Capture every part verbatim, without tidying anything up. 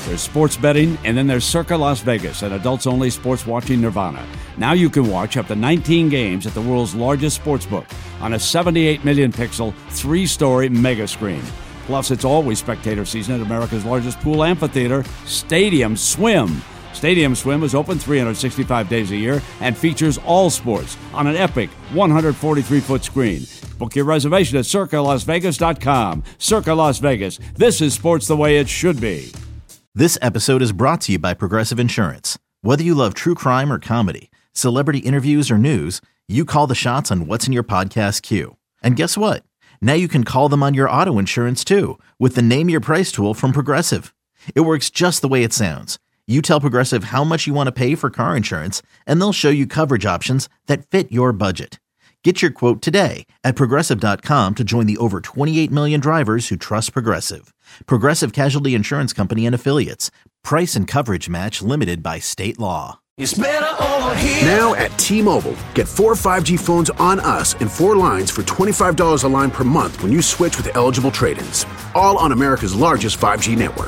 There's sports betting, and then there's Circa Las Vegas, an adults-only sports watching nirvana. Now you can watch up to nineteen games at the world's largest sportsbook on a seventy-eight million pixel, three-story mega screen. Plus, it's always spectator season at America's largest pool amphitheater, Stadium Swim. Stadium Swim is open three hundred sixty-five days a year and features all sports on an epic one hundred forty-three foot screen. Book your reservation at circa las vegas dot com. Circa Las Vegas. This is sports the way it should be. This episode is brought to you by Progressive Insurance. Whether you love true crime or comedy, celebrity interviews or news, you call the shots on what's in your podcast queue. And guess what? Now you can call them on your auto insurance too with the Name Your Price tool from Progressive. It works just the way it sounds. You tell Progressive how much you want to pay for car insurance, and they'll show you coverage options that fit your budget. Get your quote today at progressive dot com to join the over twenty-eight million drivers who trust Progressive. Progressive Casualty Insurance Company and Affiliates. Price and coverage match limited by state law. It's better over here. Now at T-Mobile, get four five G phones on us and four lines for twenty-five dollars a line per month when you switch with eligible trade-ins. All on America's largest five G network.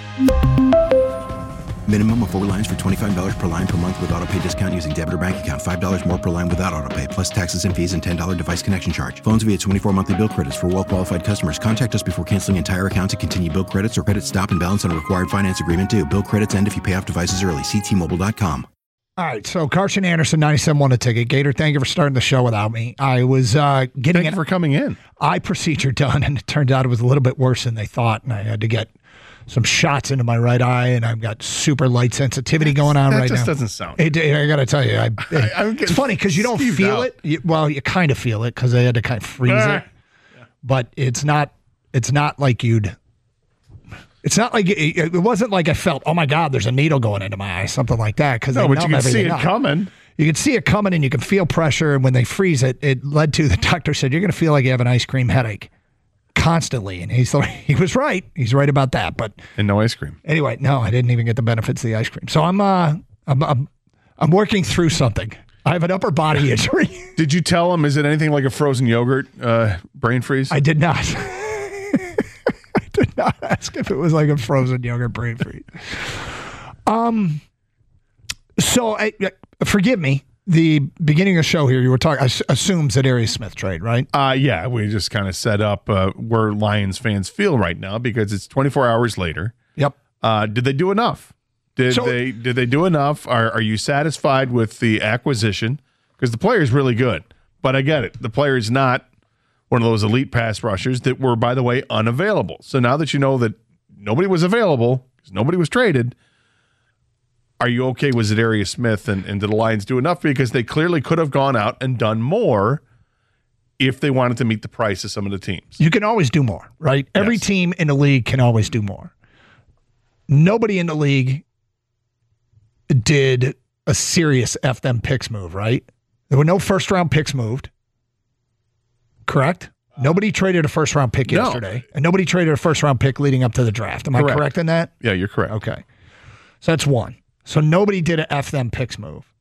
Minimum of four lines for twenty-five dollars per line per month with autopay discount using debit or bank account. five dollars more per line without autopay, plus taxes and fees and ten dollars device connection charge. Phones via twenty-four monthly bill credits for well-qualified customers. Contact us before canceling entire account to continue bill credits or credit stop and balance on required finance agreement due. Bill credits end if you pay off devices early. See T Mobile dot com. All right, so Carson Anderson, ninety-seven won a ticket. Gator, thank you for starting the show without me. I was uh, getting Thank you for coming in. eye procedure done, and it turned out it was a little bit worse than they thought, and I had to get some shots into my right eye, and I've got super light sensitivity going on that right now. That just doesn't sound it, I got to tell you, I, it, I, it's funny because you don't feel out. it. You, well, you kind of feel it because I had to kind of freeze ah. it, but it's not. It's not like you'd. It's not like it, it wasn't like I felt, oh my God, there's a needle going into my eye, something like that. Because no, but you can see it up. coming. You can see it coming, and you can feel pressure. And when they freeze it, it led to the doctor said you're going to feel like you have an ice cream headache constantly. And he's he was right. He's right about that. But and no ice cream. Anyway, no, I didn't even get the benefits of the ice cream. So I'm uh I'm I'm, I'm working through something. I have an upper body injury. Did you tell him? Is it anything like a frozen yogurt uh, brain freeze? I did not. I did not ask if it was like a frozen yogurt brain freeze. Um. So I, forgive me. The beginning of the show here, you were talking, assumes that Arius Smith trade, right? Uh, yeah, we just kind of set up uh, where Lions fans feel right now because it's twenty-four hours later. Yep. Uh, did they do enough? Did so, they did they do enough? Are are you satisfied with the acquisition? Because the player is really good, but I get it. The player is not one of those elite pass rushers that were, by the way, unavailable. So now that you know that nobody was available because nobody was traded, are you okay with Zadarius Smith, and, and did the Lions do enough? Because they clearly could have gone out and done more if they wanted to meet the price of some of the teams. You can always do more, right? Yes. Every team in the league can always do more. Nobody in the league did a serious F them picks move, right? There were no first-round picks moved, correct? Uh, nobody traded a first-round pick no. yesterday, and nobody traded a first-round pick leading up to the draft. Am correct. I correct in that? Yeah, you're correct. Okay. So that's one. So nobody did an F them picks move.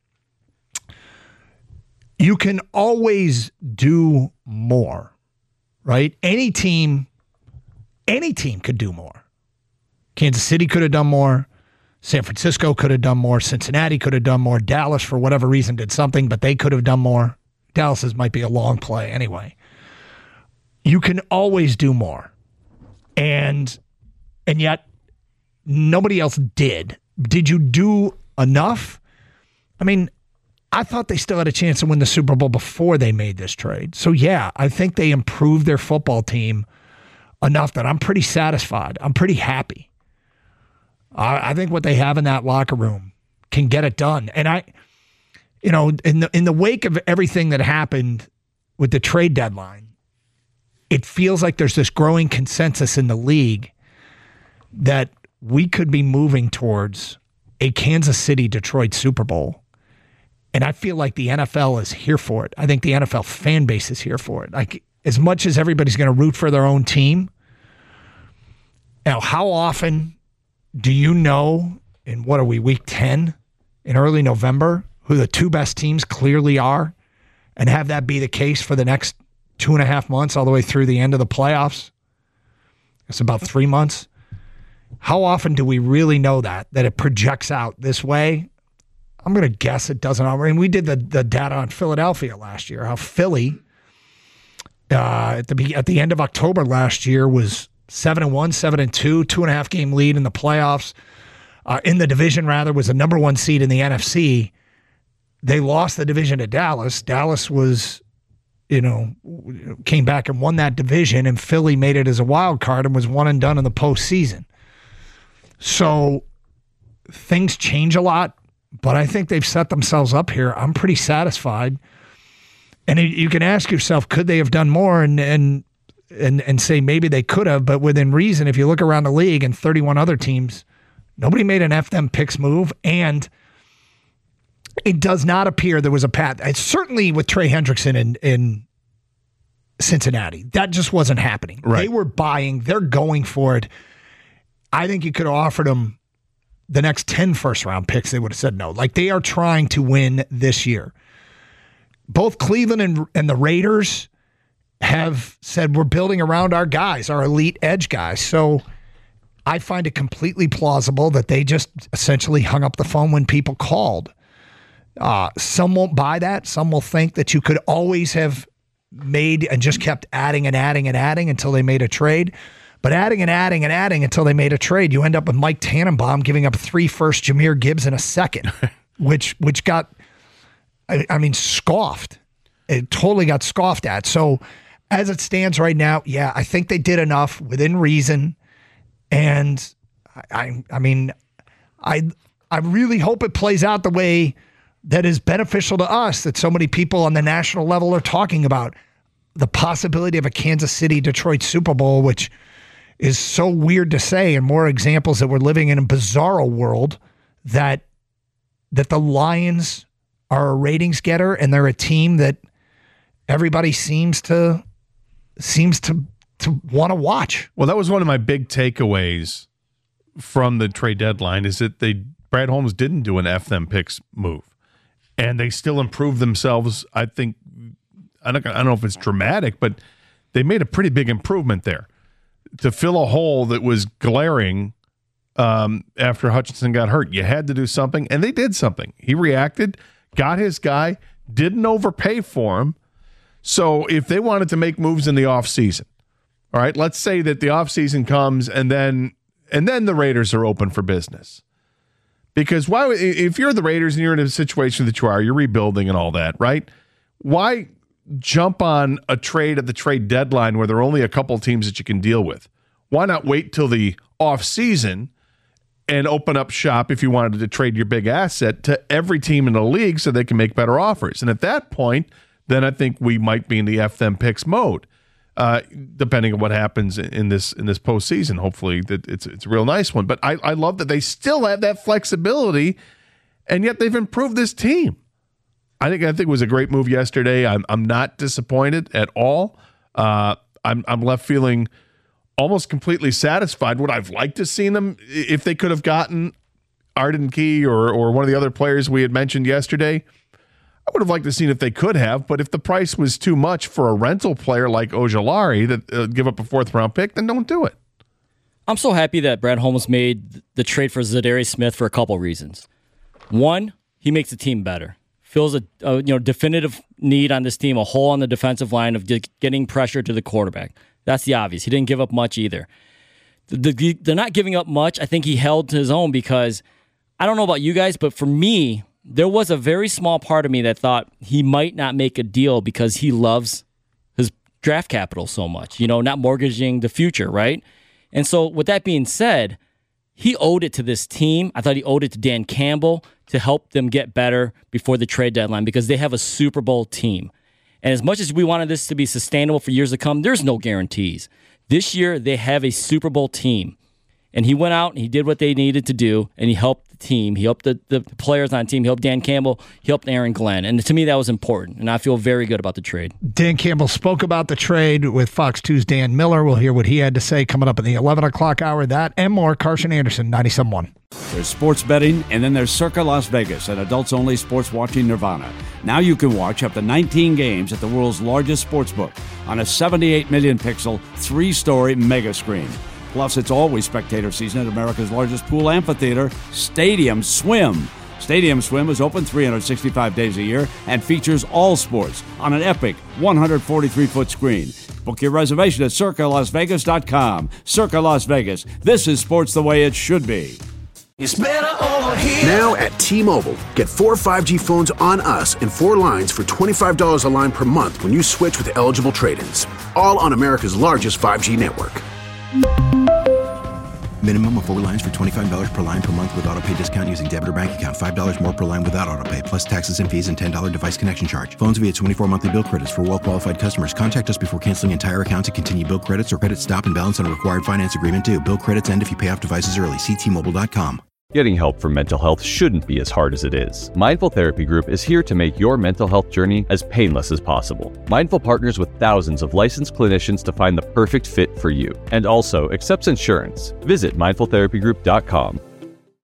You can always do more, right? Any team, any team could do more. Kansas City could have done more. San Francisco could have done more. Cincinnati could have done more. Dallas, for whatever reason, did something, but they could have done more. Dallas's might be a long play anyway. You can always do more. And and yet nobody else did. Did you do enough? I mean, I thought they still had a chance to win the Super Bowl before they made this trade. So, yeah, I think they improved their football team enough that I'm pretty satisfied. I'm pretty happy. I, I think what they have in that locker room can get it done. And I, you know, in the in the wake of everything that happened with the trade deadline, it feels like there's this growing consensus in the league that we could be moving towards a Kansas City-Detroit Super Bowl. And I feel like the N F L is here for it. I think the N F L fan base is here for it. Like, as much as everybody's going to root for their own team, now, how often do you know, in what are we, week ten, in early November, who the two best teams clearly are, and have that be the case for the next two and a half months all the way through the end of the playoffs? It's about three months. How often do we really know that, that it projects out this way? I'm going to guess it doesn't. I mean, we did the, the data on Philadelphia last year, how Philly uh, at the at the end of October last year was seven and one, seven and two, two and a half game lead in the playoffs. Uh, in the division, rather, was the number one seed in the N F C. They lost the division to Dallas. Dallas was, you know, came back and won that division, and Philly made it as a wild card and was one and done in the postseason. So things change a lot, but I think they've set themselves up here. I'm pretty satisfied. And you can ask yourself, could they have done more? And and and and say maybe they could have, but within reason, if you look around the league and thirty-one other teams, nobody made an F them picks move, and it does not appear there was a path. It's certainly with Trey Hendrickson in, in Cincinnati. That just wasn't happening. Right. They were buying. They're going for it. I think you could have offered them the next ten first-round picks. They would have said no. Like, they are trying to win this year. Both Cleveland and, and the Raiders have said we're building around our guys, our elite edge guys. So I find it completely plausible that they just essentially hung up the phone when people called. Uh, some won't buy that. Some will think that you could always have made and just kept adding and adding and adding until they made a trade. But adding and adding and adding until they made a trade, you end up with Mike Tannenbaum giving up three first, Jahmyr Gibbs in a second, which which got, I, I mean, scoffed. It totally got scoffed at. So as it stands right now, yeah, I think they did enough within reason. And I, I mean, I, I really hope it plays out the way that is beneficial to us, that so many people on the national level are talking about. The possibility of a Kansas City-Detroit Super Bowl, which is so weird to say, and more examples that we're living in a bizarro world, that that the Lions are a ratings getter and they're a team that everybody seems to seems to to want to watch. Well, that was one of my big takeaways from the trade deadline, is that they Brad Holmes didn't do an F them picks move, and they still improved themselves. I think I don't I don't know if it's dramatic, but they made a pretty big improvement there to fill a hole that was glaring um, after Hutchinson got hurt. You had to do something, and they did something. He reacted, got his guy, didn't overpay for him. So if they wanted to make moves in the offseason, all right, let's say that the offseason comes and then and then the Raiders are open for business. Because why, if you're the Raiders and you're in a situation that you are, you're rebuilding and all that, right? Why jump on a trade at the trade deadline where there are only a couple teams that you can deal with? Why not wait till the offseason and open up shop if you wanted to trade your big asset to every team in the league so they can make better offers? And at that point, then I think we might be in the F them picks mode, uh, depending on what happens in this in this postseason. Hopefully that it's it's a real nice one. But I, I love that they still have that flexibility, and yet they've improved this team. I think I think it was a great move yesterday. I'm I'm not disappointed at all. Uh, I'm I'm left feeling almost completely satisfied. Would I've liked to seen them if they could have gotten Arden Key or or one of the other players we had mentioned yesterday? I would have liked to seen if they could have, but if the price was too much for a rental player like Ojulari that uh, give up a fourth round pick, then don't do it. I'm so happy that Brad Holmes made the trade for Zadarius Smith for a couple reasons. One, he makes the team better. Fills a, a you know definitive need on this team, a hole on the defensive line of getting pressure to the quarterback. That's the obvious. He didn't give up much either. The, the, they're not giving up much. I think he held to his own because I don't know about you guys, but for me, there was a very small part of me that thought he might not make a deal because he loves his draft capital so much, you know, not mortgaging the future, right? And so with that being said, he owed it to this team. I thought he owed it to Dan Campbell to help them get better before the trade deadline because they have a Super Bowl team. And as much as we wanted this to be sustainable for years to come, there's no guarantees. This year, they have a Super Bowl team. And he went out and he did what they needed to do, and he helped the team. He helped the, the players on the team. He helped Dan Campbell. He helped Aaron Glenn. And to me, that was important, and I feel very good about the trade. Dan Campbell spoke about the trade with Fox two's Dan Miller. We'll hear what he had to say coming up in the eleven o'clock hour. That and more. Carson Anderson, ninety-seven point one. There's sports betting, and then there's Circa Las Vegas, an adults-only sports watching nirvana. Now you can watch up to nineteen games at the world's largest sports book on a seventy-eight million pixel, three-story mega screen. Plus, it's always spectator season at America's largest pool amphitheater, Stadium Swim. Stadium Swim is open three hundred sixty-five days a year and features all sports on an epic one hundred forty-three foot screen. Book your reservation at circa las vegas dot com. Circa Las Vegas. This is sports the way it should be. It's better over here. Now at T-Mobile, get four five G phones on us and four lines for twenty-five dollars a line per month when you switch with eligible trade-ins. All on America's largest five G network. Minimum of four lines for twenty-five dollars per line per month with auto pay discount using debit or bank account. five dollars more per line without auto pay, plus taxes and fees and ten dollars device connection charge. Phones via twenty-four monthly bill credits for well-qualified customers. Contact us before canceling entire account to continue bill credits or credit stop and balance on a required finance agreement due. Bill credits end if you pay off devices early. See T Mobile dot com. Getting help for mental health shouldn't be as hard as it is. Mindful Therapy Group is here to make your mental health journey as painless as possible. Mindful partners with thousands of licensed clinicians to find the perfect fit for you, and also accepts insurance. Visit mindful therapy group dot com.